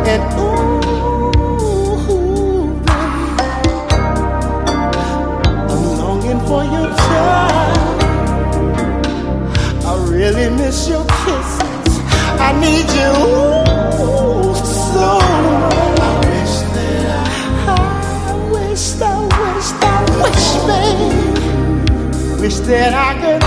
And ooh, baby, I'm longing for your touch. I really miss your kisses. I need you so much. I wish, baby, wish that I could